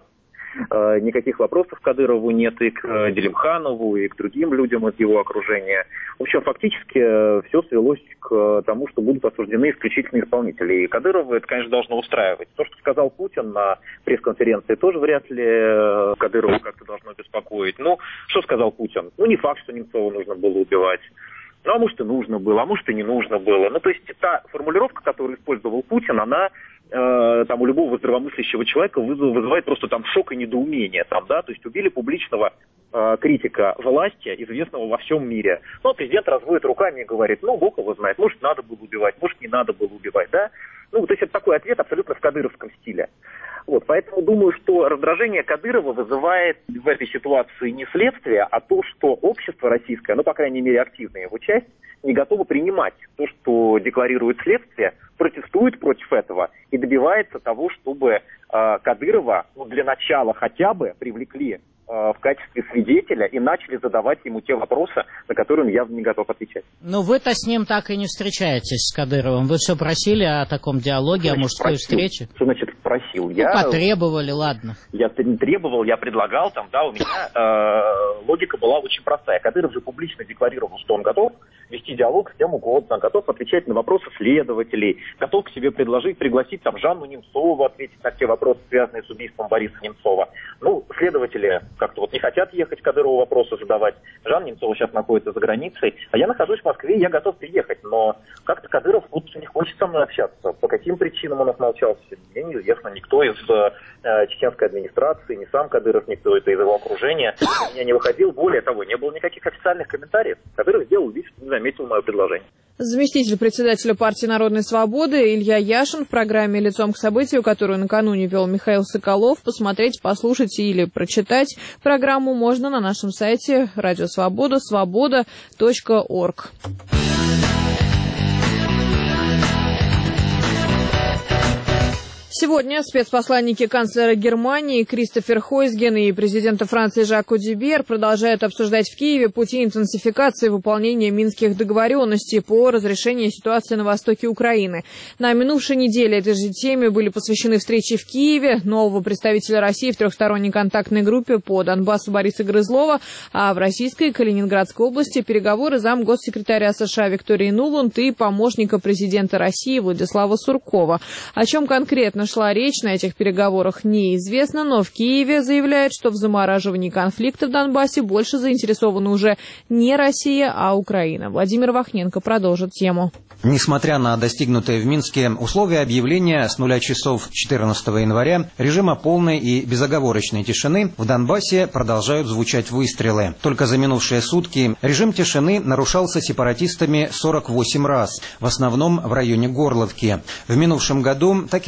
Никаких вопросов к Кадырову нет и к Делимханову, и к другим людям из его окружения. В общем, фактически все свелось к тому, что будут осуждены исключительно исполнители. И Кадырова это, конечно, должно устраивать. То, что сказал Путин на пресс-конференции, тоже вряд ли Кадырова как-то должно беспокоить. Ну, что сказал Путин? Ну, не факт, что Немцова нужно было убивать. Ну, а может и нужно было, а может и не нужно было. Ну, то есть та формулировка, которую использовал Путин, она там у любого здравомыслящего человека вызывает просто там шок и недоумение. Там, да? То есть убили публичного критика власти, известного во всем мире. Но президент разводит руками и говорит, ну, Бог его знает, может, надо было убивать, может, не надо было убивать, да? Ну, то есть это такой ответ абсолютно в кадыровском стиле. Вот, поэтому думаю, что раздражение Кадырова вызывает в этой ситуации не следствие, а то, что общество российское, ну, по крайней мере, активная его часть, не готова принимать то, что декларирует следствие, протестует против этого и добивается того, чтобы Кадырова, ну, для начала хотя бы привлекли в качестве свидетеля и начали задавать ему те вопросы, на которые он явно не готов отвечать. Но вы-то с ним так и не встречаетесь, с Кадыровым. Вы все просили о таком диалоге, о мужской встрече? Что значит просил? Ну, потребовали, ладно. Я не требовал, я предлагал, там, да, у меня логика была очень простая. Кадыров же публично декларировал, что он готов вести диалог с кем угодно, готов отвечать на вопросы следователей, готов к себе пригласить там Жанну Немцову ответить на те вопросы, связанные с убийством Бориса Немцова. Ну, следователи как-то вот не хотят ехать Кадырову вопросы задавать. Жанна Немцова сейчас находится за границей, а я нахожусь в Москве, и я готов приехать. Но как-то Кадыров вот не хочет со мной общаться. По каким причинам он отмолчался, мне неизвестно. Никто из чеченской администрации, ни сам Кадыров, никто из его окружения меня не выходил. Более того, не было никаких официальных комментариев. Кадыров сделал вид, что не заметил мое предложение. Заместитель председателя партии «Народной свободы» Илья Яшин в программе «Лицом к событию», которую накануне вел Михаил Соколов. Посмотреть, послушать или прочитать программу можно на нашем сайте Радио Свобода, свобода.орг. Сегодня спецпосланники канцлера Германии Кристофер Хойсген и президента Франции Жак Одибер продолжают обсуждать в Киеве пути интенсификации выполнения минских договоренностей по разрешению ситуации на востоке Украины. На минувшей неделе этой же теме были посвящены встречи в Киеве нового представителя России в трехсторонней контактной группе по Донбассу Бориса Грызлова, а в российской Калининградской области переговоры замгоссекретаря США Виктории Нуланд и помощника президента России Владислава Суркова. О чем конкретно шла речь на этих переговорах, неизвестно, но в Киеве заявляют, что в замораживании конфликта в Донбассе больше заинтересована уже не Россия, а Украина. Владимир Вахненко продолжит тему. Несмотря на достигнутые в Минске условия объявления с 0 часов 14 января режима полной и безоговорочной тишины, в Донбассе продолжают звучать выстрелы. Только за минувшие сутки режим тишины нарушался сепаратистами 48 раз, в основном в районе Горловки. В минувшем году так и не были выполнены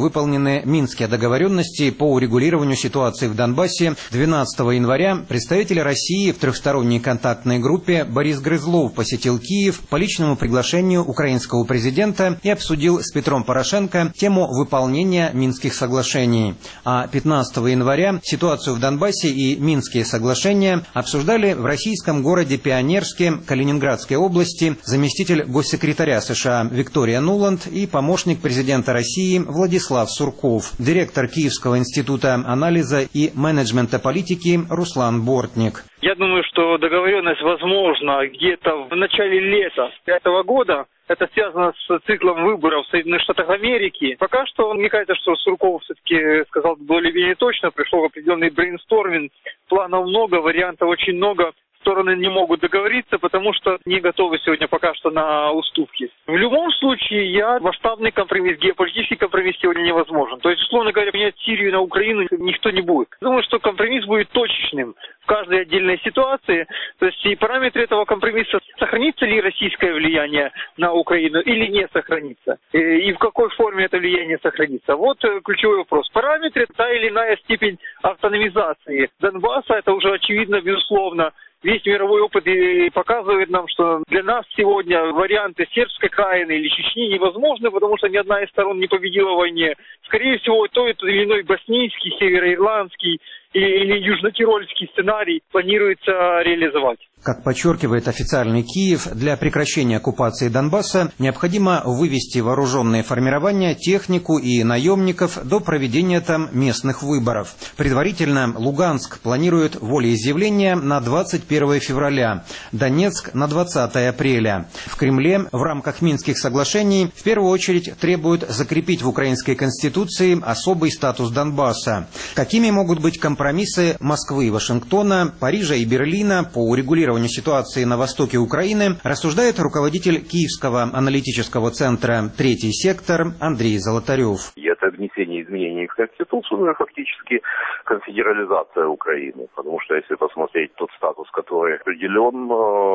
выполнены минские договоренности по урегулированию ситуации в Донбассе. 12 января представитель России в трехсторонней контактной группе Борис Грызлов посетил Киев по личному приглашению украинского президента и обсудил с Петром Порошенко тему выполнения Минских соглашений. А 15 января ситуацию в Донбассе и Минские соглашения обсуждали в российском городе Пионерске Калининградской области заместитель госсекретаря США Виктория Нуланд и помощник президента России Владислав Сурков, директор Киевского института анализа и менеджмента политики Руслан Бортник. Я думаю, что договоренность возможна где-то в начале лета этого года. Это связано с циклом выборов в Соединенных Штатах Америки. Пока что, мне кажется, что Сурков все-таки сказал более-менее точно, пришел определенный брейнсторминг, планов много, вариантов очень много. Стороны не могут договориться, потому что не готовы сегодня пока что на уступки. В любом случае, масштабный компромисс, геополитический компромисс сегодня невозможен. То есть, условно говоря, менять Сирию на Украину никто не будет. Думаю, что компромисс будет точечным в каждой отдельной ситуации. То есть, и параметры этого компромисса, сохранится ли российское влияние на Украину или не сохранится. И в какой форме это влияние сохранится. Вот ключевой вопрос. Параметры, та или иная степень автономизации Донбасса, это уже очевидно, безусловно. Весь мировой опыт и показывает нам, что для нас сегодня варианты сербской краины или Чечни невозможны, потому что ни одна из сторон не победила в войне. Скорее всего, тот или иной боснийский, североирландский или южно-тирольский сценарий планируется реализовать. Как подчеркивает официальный Киев, для прекращения оккупации Донбасса необходимо вывести вооруженные формирования, технику и наемников до проведения там местных выборов. Предварительно Луганск планирует волеизъявление на 21 февраля, Донецк на 20 апреля. В Кремле в рамках Минских соглашений в первую очередь требуют закрепить в украинской конституции особый статус Донбасса. Какими могут быть компромиссы Москвы и Вашингтона, Парижа и Берлина по урегулированию ситуации на востоке Украины, рассуждает руководитель Киевского аналитического центра «Третий сектор» Андрей Золотарев. Это внесение изменений в Конституцию, но фактически конфедерализация Украины. Потому что если посмотреть тот статус, который определен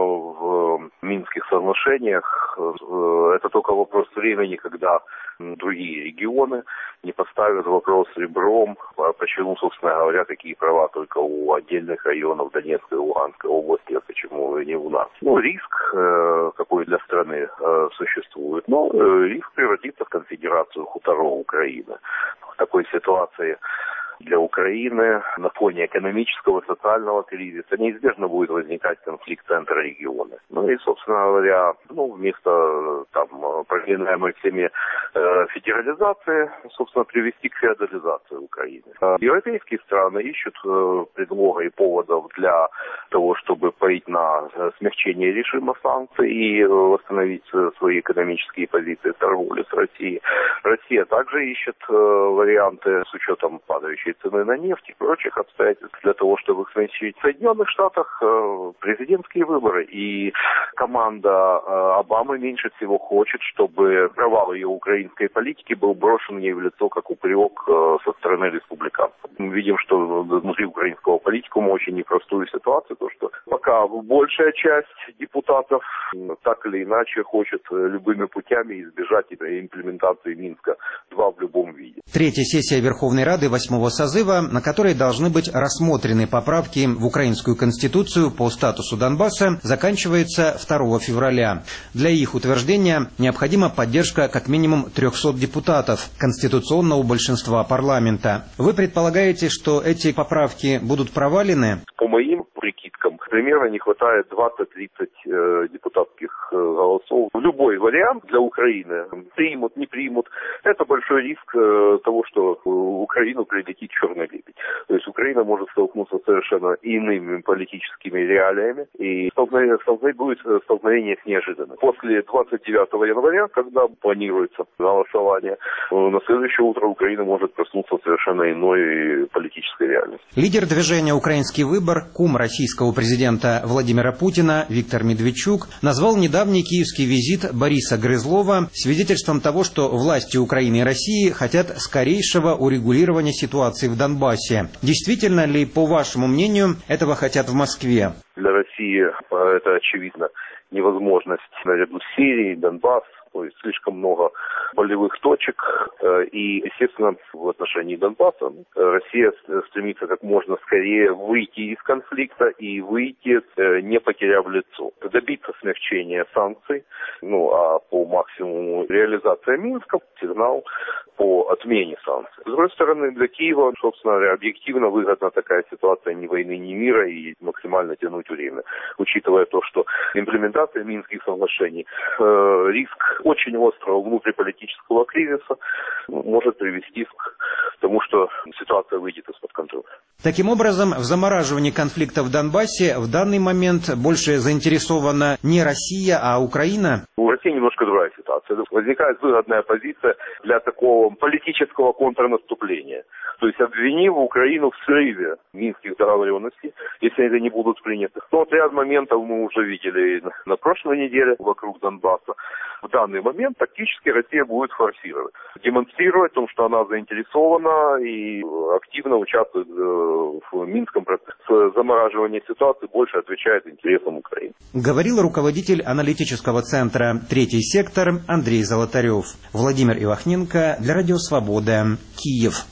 в Минских соглашениях, это только вопрос времени, когда другие регионы не поставят вопрос ребром, почему, собственно говоря, такие права только у отдельных районов Донецкой и Луганской области, а почему не у нас. Риск какой для страны существует, но риск превратиться в конфедерацию хуторов Украины. В такой ситуации для Украины на фоне экономического и социального кризиса неизбежно будет возникать конфликт центра региона. И, собственно говоря, вместо проклинаемой всеми федерализации, собственно, привести к феодализации Украины. Европейские страны ищут предлога и поводов для того, чтобы пойти на смягчение режима санкций и восстановить свои экономические позиции торговли с Россией. Россия также ищет варианты с учетом падающей цены на нефть и прочих обстоятельств для того, чтобы их смягчить. В Соединенных Штатах президентские выборы, и команда Обамы меньше всего хочет, чтобы провал ее украинской политики был брошен ей в лицо как упрек со стороны республиканцев. Мы видим, что внутри украинского политикума очень непростую ситуацию, то что пока большая часть депутатов так или иначе хочет любыми путями избежать имплементации Минска-2 в любом виде. Третья сессия Верховной Рады 8-го созыва, на которой должны быть рассмотрены поправки в Украинскую Конституцию по статусу Донбасса, заканчивается 2 февраля. Для их утверждения необходима поддержка как минимум 300 депутатов конституционного большинства парламента. Вы предполагаете, что эти поправки будут провалены? По моим прикидкам, примерно не хватает 20-30 депутатских голосов. Любой вариант для Украины, примут, не примут, это большой риск того, что в Украину прилетит черный лебедь. То есть Украина может столкнуться с совершенно иными политическими реалиями, и будет столкновение с неожиданным. После 29 января, когда планируется голосование, на следующее утро Украина может проснуться в совершенно иной политической реальности. Лидер движения «Украинский выбор», кум российского президента Владимира Путина Виктор Медведчук назвал недавний киевский визит Бориса Грызлова свидетельством того, что власти Украины и России хотят скорейшего урегулирования ситуации в Донбассе. Действительно ли, по вашему мнению, этого хотят в Москве? Для России это, очевидно, невозможность наряду с Сирией, Донбасс, то есть слишком много болевых точек. И, естественно, в отношении Донбасса Россия стремится как можно скорее выйти из конфликта и выйти, не потеряв лицо. Добиться смягчения санкций, а по максимуму реализация Минска, сигнал по отмене санкций. С другой стороны, для Киева, собственно говоря, объективно выгодна такая ситуация ни войны, ни мира и максимально тянуть время. Учитывая то, что имплементация Минских соглашений, риск очень острого внутриполитического кризиса может привести к тому, что ситуация выйдет из-под контроля. Таким образом, в замораживании конфликта в Донбассе в данный момент больше заинтересована не Россия, а Украина? У России немножко другая ситуация. Возникает выгодная позиция для такого политического контрнаступления. То есть обвинив Украину в срыве минских договоренностей, если это не будут приняты. Но ряд моментов мы уже видели на прошлой неделе вокруг Донбасса. В данный момент тактически Россия будет форсировать. Демонстрировать в том, что она заинтересована и активно участвует в Минском процессе. Замораживание ситуации больше отвечает интересам Украины. Говорил руководитель аналитического центра «Третий сектор» Андрей Золотарев. Владимир Ивахненко для Радио Свобода, Киев.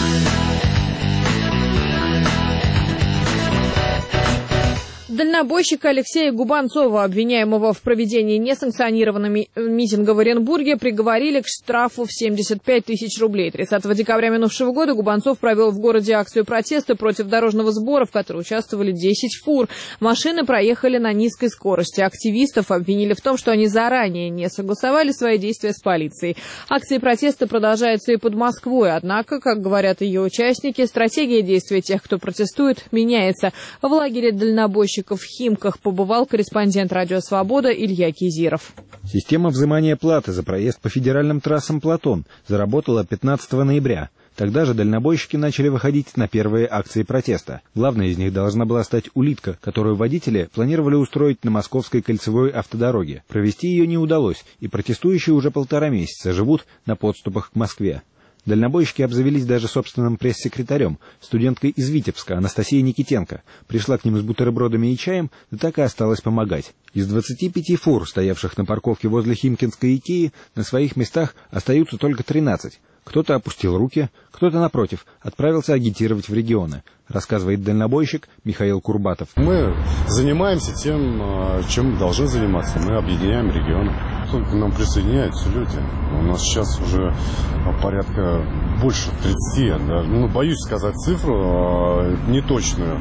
Дальнобойщика Алексея Губанцова, обвиняемого в проведении несанкционированного митинга в Оренбурге, приговорили к штрафу в 75 тысяч рублей. 30 декабря минувшего года Губанцов провел в городе акцию протеста против дорожного сбора, в которой участвовали 10 фур. Машины проехали на низкой скорости. Активистов обвинили в том, что они заранее не согласовали свои действия с полицией. Акции протеста продолжаются и под Москвой. Однако, как говорят ее участники, стратегия действия тех, кто протестует, меняется. В лагере дальнобойщиков в Химках побывал корреспондент «Радио Свобода» Илья Кизиров. Система взимания платы за проезд по федеральным трассам «Платон» заработала 15 ноября. Тогда же дальнобойщики начали выходить на первые акции протеста. Главной из них должна была стать улитка, которую водители планировали устроить на Московской кольцевой автодороге. Провести ее не удалось, и протестующие уже 1,5 месяца живут на подступах к Москве. Дальнобойщики обзавелись даже собственным пресс-секретарем, студенткой из Витебска Анастасией Никитенко. Пришла к ним с бутербродами и чаем, да так и осталась помогать. Из 25 фур, стоявших на парковке возле Химкинской Икеи, на своих местах остаются только 13. Кто-то опустил руки, кто-то, напротив, отправился агитировать в регионы, рассказывает дальнобойщик Михаил Курбатов. Мы занимаемся тем, чем должны заниматься. Мы объединяем регионы. Только к нам присоединяются люди. У нас сейчас уже порядка больше 30. Да. Боюсь сказать цифру неточную.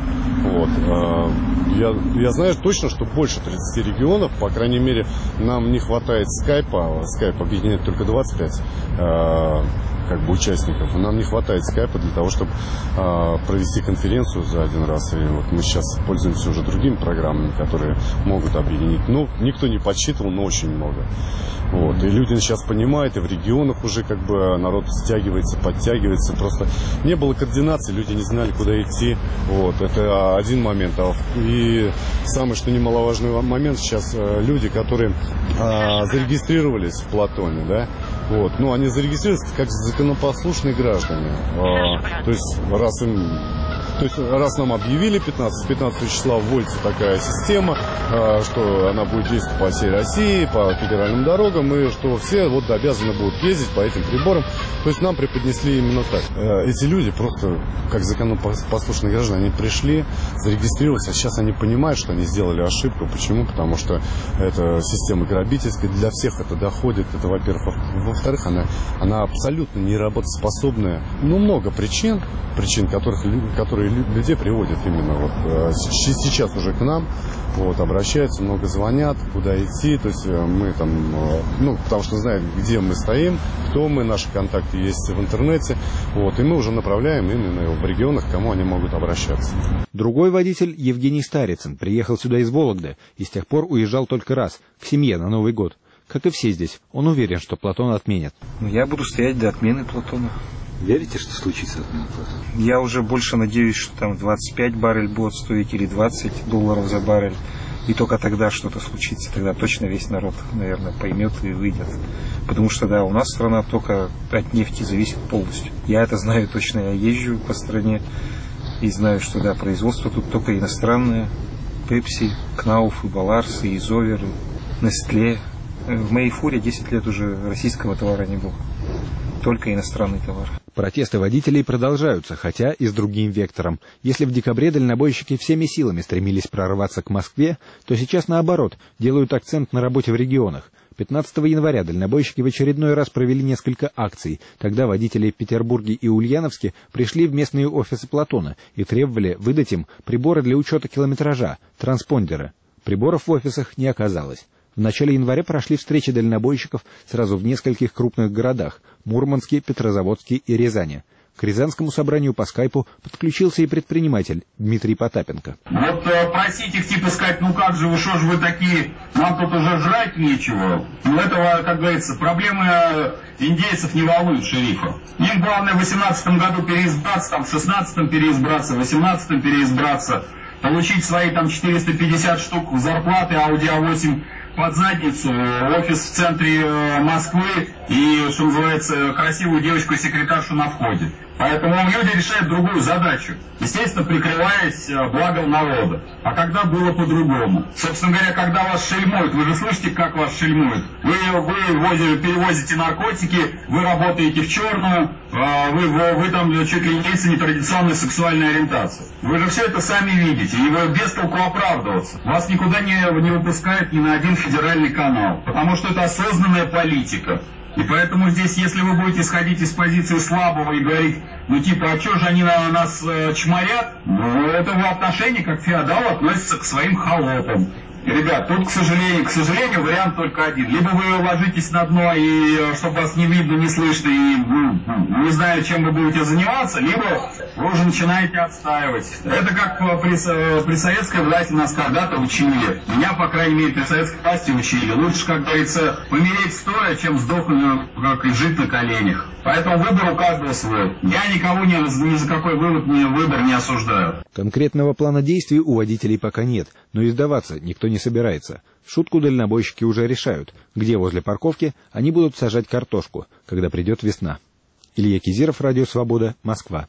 Я знаю точно, что больше 30 регионов. По крайней мере, нам не хватает скайпа. Скайп объединяет только 25 участников. Нам не хватает скайпа для того, чтобы провести конференцию за один раз. И мы сейчас пользуемся уже другими программами, которые могут объединить. Никто не подсчитывал, но очень много. И люди сейчас понимают, и в регионах уже народ стягивается, подтягивается. Просто не было координации, люди не знали, куда идти. Это один момент. И самый, что немаловажный момент, сейчас люди, которые зарегистрировались в Платоне, да, они зарегистрировались как законопослушные граждане. Раз нам объявили 15 числа вводится такая система, что она будет действовать по всей России, по федеральным дорогам, и что все обязаны будут ездить по этим приборам. То есть нам преподнесли именно так. Эти люди просто, как законопослушные граждане, они пришли, зарегистрировались, а сейчас они понимают, что они сделали ошибку. Почему? Потому что это система грабительская, для всех это доходит. Это, во-первых. Во-вторых, она абсолютно не работоспособная. Много причин, которые людей приводят именно сейчас уже к нам, обращаются, много звонят, куда идти, то есть мы там, потому что знаем, где мы стоим, кто мы, наши контакты есть в интернете, и мы уже направляем именно в регионах, к кому они могут обращаться. Другой водитель, Евгений Старицын, приехал сюда из Вологды и с тех пор уезжал только раз, к семье на Новый год. Как и все здесь, он уверен, что Платон отменят. Я буду стоять до отмены Платона. Верите, что случится отмена Платона? Я уже больше надеюсь, что там 25 баррель будет стоить или $20 за баррель. И только тогда что-то случится. Тогда точно весь народ, наверное, поймет и выйдет. Потому что, да, у нас страна только от нефти зависит полностью. Я это знаю точно. Я езжу по стране и знаю, что, да, производство тут только иностранное. Пепси, Кнауф, и Баларс, и Изовер, и Нестле. В моей фуре 10 лет уже российского товара не было. Только иностранный товар. Протесты водителей продолжаются, хотя и с другим вектором. Если в декабре дальнобойщики всеми силами стремились прорваться к Москве, то сейчас, наоборот, делают акцент на работе в регионах. 15 января дальнобойщики в очередной раз провели несколько акций. Тогда водители в Петербурге и Ульяновске пришли в местные офисы Платона и требовали выдать им приборы для учета километража, транспондеры. Приборов в офисах не оказалось. В начале января прошли встречи дальнобойщиков сразу в нескольких крупных городах – Мурманске, Петрозаводске и Рязани. К Рязанскому собранию по скайпу подключился и предприниматель Дмитрий Потапенко. Вот просить их типа сказать, ну как же вы, что же вы такие, нам тут уже жрать нечего. Ну этого, как говорится, проблемы индейцев не волнуют шерифа. Им главное в 2018 году переизбраться, там в 2016 переизбраться, в 2018 переизбраться, получить свои там 450 штук зарплаты, Audi A8 под задницу, офис в центре Москвы и, что называется, красивую девочку-секретаршу на входе. Поэтому люди решают другую задачу, естественно, прикрываясь благом народа. А когда было по-другому? Собственно говоря, когда вас шельмуют, вы же слышите, как вас шельмуют. Вы перевозите наркотики, вы работаете в черную, вы там чуть ли не лица нетрадиционной сексуальной ориентации. Вы же все это сами видите, и вы без толку оправдываться. Вас никуда не выпускают ни на один федеральный канал, потому что это осознанная политика. И поэтому здесь, если вы будете исходить из позиции слабого и говорить, ну типа, а что же они на нас чморят, ну это в отношении, как феодал относится к своим холопам. Ребят, тут, к сожалению, вариант только один. Либо вы ложитесь на дно, и чтобы вас не видно, не слышно, и не знаю, чем вы будете заниматься, либо вы уже начинаете отстаивать. Это как при советской власти нас когда-то учили. Меня, по крайней мере, при советской власти учили. Лучше, как говорится, помереть стоя, чем сдохнуть, как и жить на коленях. Поэтому выбор у каждого свой. Я никого ни за какой выбор не осуждаю. Конкретного плана действий у водителей пока нет, но и сдаваться никто не собирается. В шутку дальнобойщики уже решают, где возле парковки они будут сажать картошку, когда придет весна. Илья Кизиров, Радио Свобода, Москва.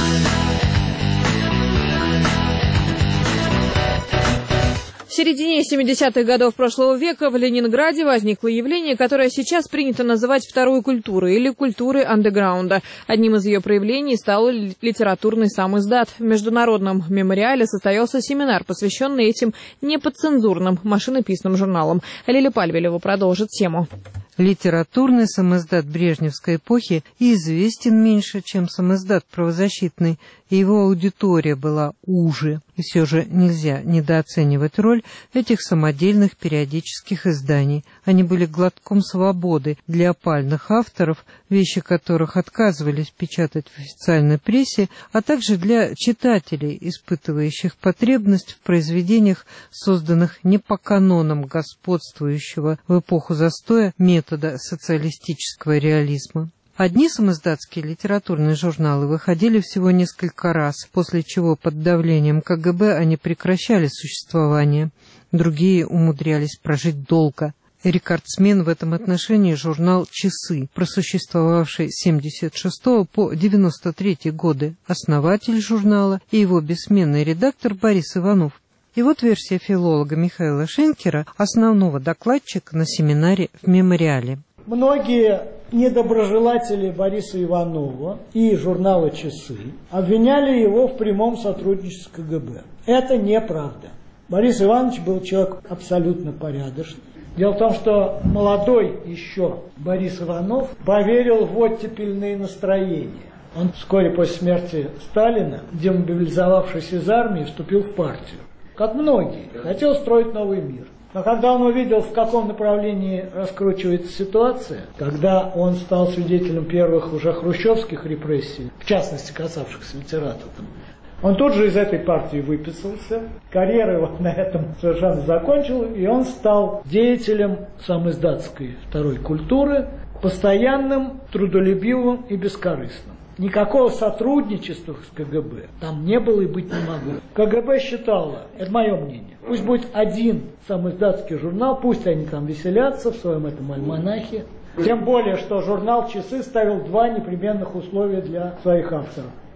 В середине 70-х годов прошлого века в Ленинграде возникло явление, которое сейчас принято называть второй культурой или культурой андеграунда. Одним из ее проявлений стал литературный самиздат. В Международном мемориале состоялся семинар, посвященный этим неподцензурным машинописным журналам. Лиля Пальвелева продолжит тему. Литературный самиздат брежневской эпохи известен меньше, чем самиздат правозащитный, и его аудитория была уже. И все же нельзя недооценивать роль этих самодельных периодических изданий. Они были глотком свободы для опальных авторов, вещи которых отказывались печатать в официальной прессе, а также для читателей, испытывающих потребность в произведениях, созданных не по канонам господствующего в эпоху застоя метода социалистического реализма. Одни самиздатские литературные журналы выходили всего несколько раз, после чего под давлением КГБ они прекращали существование. Другие умудрялись прожить долго. Рекордсмен в этом отношении журнал «Часы», просуществовавший с 1976 по 1993 годы, основатель журнала и его бессменный редактор Борис Иванов. И вот версия филолога Михаила Шенкера, основного докладчика на семинаре в мемориале. Многие недоброжелатели Бориса Иванова и журнала «Часы» обвиняли его в прямом сотрудничестве с КГБ. Это неправда. Борис Иванович был человек абсолютно порядочный. Дело в том, что молодой еще Борис Иванов поверил в оттепельные настроения. Он вскоре после смерти Сталина, демобилизовавшись из армии, вступил в партию. Как многие, хотел строить новый мир. Но когда он увидел, в каком направлении раскручивается ситуация, когда он стал свидетелем первых уже хрущевских репрессий, в частности касавшихся ветеранов, он тут же из этой партии выписался, карьера его на этом совершенно закончила, и он стал деятелем самиздатской второй культуры, постоянным, трудолюбивым и бескорыстным. Никакого сотрудничества с КГБ там не было и быть не могло. КГБ считало, это мое мнение, пусть будет один самиздатский журнал, пусть они там веселятся в своем этом альманахе. Тем более, что журнал «Часы» ставил два непременных условия для своих авторов.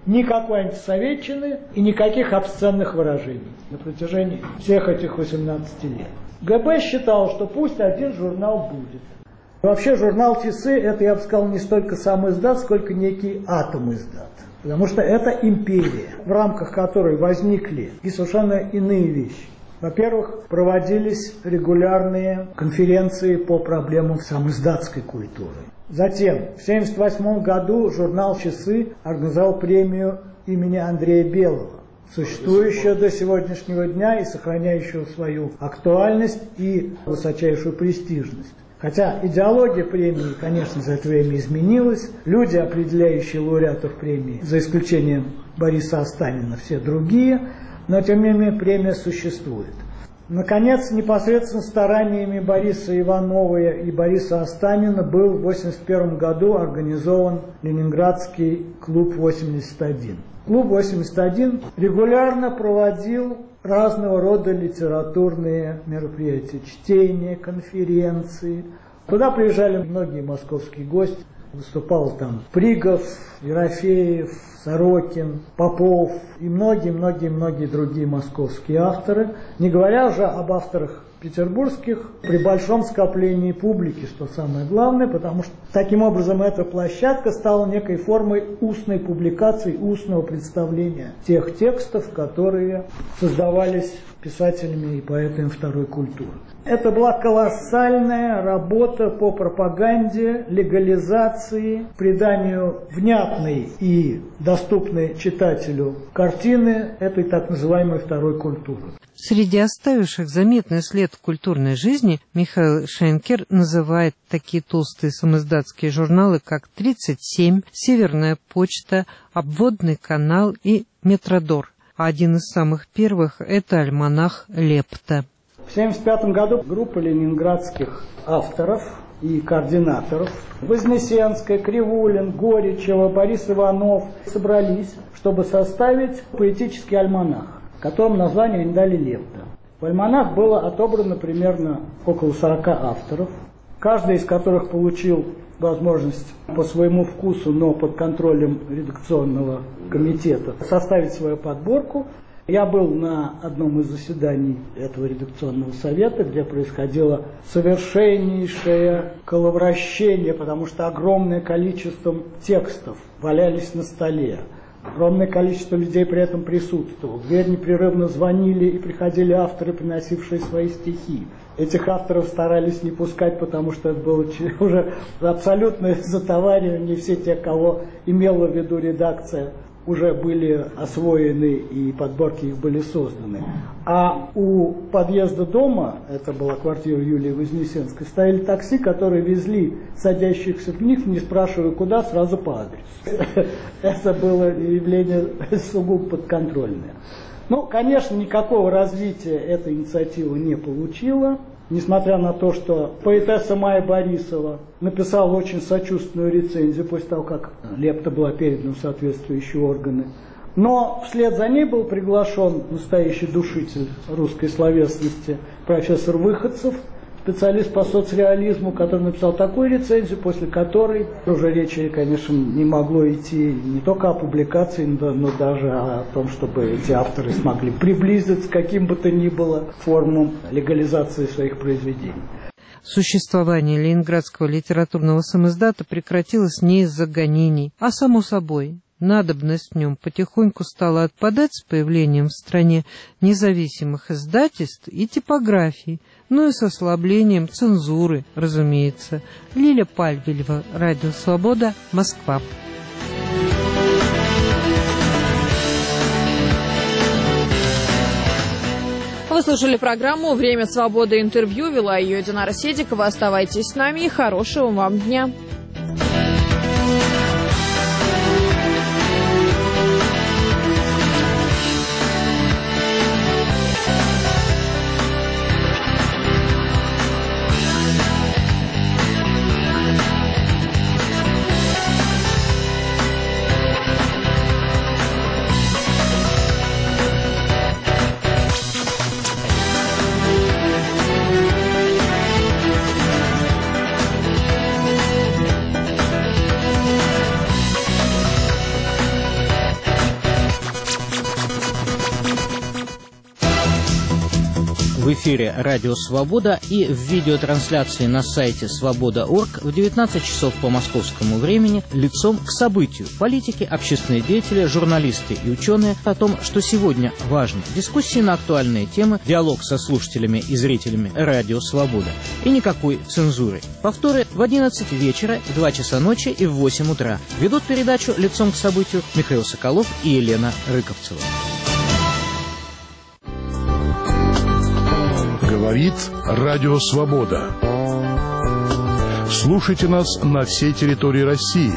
никакой антисоветчины и никаких обсценных выражений на протяжении всех этих 18 лет. ГБ считал, что пусть один журнал будет. Вообще журнал «Часы» — это, я бы сказал, не столько сам издат, сколько некий атом издат. Потому что это империя, в рамках которой возникли и совершенно иные вещи. Во-первых, проводились регулярные конференции по проблемам самоиздатской культуры. Затем, в 1978 году журнал «Часы» организовал премию имени Андрея Белого, существующую до сегодняшнего дня и сохраняющую свою актуальность и высочайшую престижность. Хотя идеология премии, конечно, за это время изменилась. Люди, определяющие лауреатов премии, за исключением Бориса Останина, все другие, но тем не менее премия существует. Наконец, непосредственно стараниями Бориса Иванова и Бориса Останина был в 1981 году организован Ленинградский клуб 81. Клуб 81 регулярно проводил разного рода литературные мероприятия, чтения, конференции. Туда приезжали многие московские гости. Выступал там Пригов, Ерофеев, Сорокин, Попов и многие другие московские авторы. Не говоря уже об авторах петербургских, при большом скоплении публики, что самое главное, потому что таким образом эта площадка стала некой формой устной публикации, устного представления тех текстов, которые создавались писателями и поэтами второй культуры. Это была колоссальная работа по пропаганде, легализации, приданию внятной и доступной читателю картины этой так называемой второй культуры. Среди оставивших заметный след в культурной жизни Михаил Шенкер называет такие толстые самоиздатские журналы, как «37», «Северная почта», «Обводный канал» и «Метродор». А один из самых первых – это альманах «Лепта». В 1975 году группа ленинградских авторов и координаторов Вознесенская, Кривулин, Горячева, Борис Иванов собрались, чтобы составить поэтический альманах, которому название они дали «Лепта». В альманах было отобрано примерно около 40 авторов, каждый из которых получил возможность по своему вкусу, но под контролем редакционного комитета, составить свою подборку. Я был на одном из заседаний этого редакционного совета, где происходило совершеннейшее коловращение, потому что огромное количество текстов валялись на столе. Огромное количество людей при этом присутствовало. В дверь непрерывно звонили и приходили авторы, приносившие свои стихи. Этих авторов старались не пускать, потому что это было уже абсолютное затоваривание. Все те, кого имела в виду редакция, уже были освоены и подборки их были созданы. А у подъезда дома, это была квартира Юлии Вознесенской, стояли такси, которые везли садящихся в них, не спрашивая куда, сразу по адресу. Это было явление сугубо подконтрольное. Ну, конечно, никакого развития эта инициатива не получила. Несмотря на то, что поэтесса Майя Борисова написала очень сочувственную рецензию после того, как «Лепта» была передана в соответствующие органы. Но вслед за ней был приглашен настоящий душитель русской словесности профессор Выходцев, специалист по соцреализму, который написал такую рецензию, после которой уже речи, конечно, не могло идти не только о публикации, но даже о том, чтобы эти авторы смогли приблизиться к каким бы то ни было формам легализации своих произведений. Существование Ленинградского литературного самиздата прекратилось не из-за гонений, а само собой. Надобность в нем потихоньку стала отпадать с появлением в стране независимых издательств и типографий, ну и с ослаблением цензуры, разумеется. Лиля Пальвелева, Радио Свобода, Москва. Вы слушали программу «Время свободы. Интервью». Вела ее Динара Седикова. Оставайтесь с нами и хорошего вам дня. В эфире «Радио Свобода» и в видеотрансляции на сайте свобода.орг в 19 часов по московскому времени лицом к событию. Политики, общественные деятели, журналисты и ученые о том, что сегодня важно. Дискуссии на актуальные темы, диалог со слушателями и зрителями «Радио Свобода». И никакой цензуры. Повторы в 11 вечера, в 2 часа ночи и в 8 утра. Ведут передачу лицом к событию Михаил Соколов и Елена Рыковцева. Говорит Радио Свобода. Слушайте нас на всей территории России.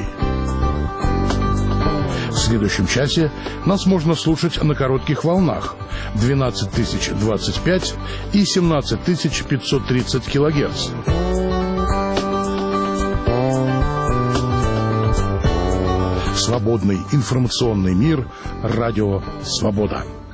В следующем часе нас можно слушать на коротких волнах 12025 и 17530 килогерц. Свободный информационный мир. Радио Свобода.